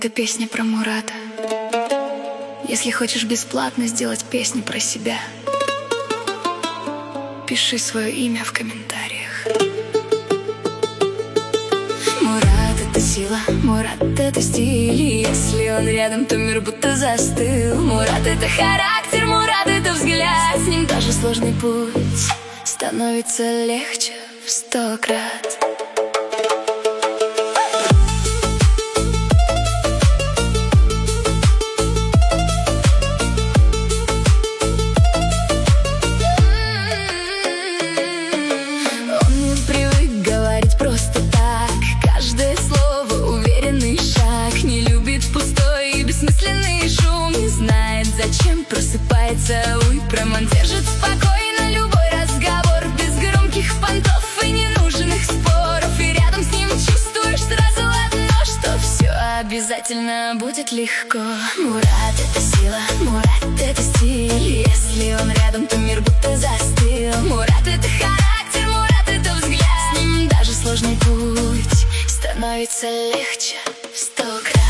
Это песня про Мурата. Если хочешь бесплатно сделать песню про себя, пиши свое имя в комментариях. Мурат — это сила, Мурат — это стиль. Если он рядом, то мир будто застыл. Мурат — это характер, Мурат — это взгляд. С ним даже сложный путь становится легче в 100 крат. Зачем просыпается утром, он держит спокойно любой разговор, без громких понтов и ненужных споров. И рядом с ним чувствуешь сразу одно, что все обязательно будет легко. Мурат — это сила, Мурат — это стиль. Если он рядом, то мир будто застыл. Мурат — это характер, Мурат — это взгляд. С ним даже сложный путь становится легче в 100 крат.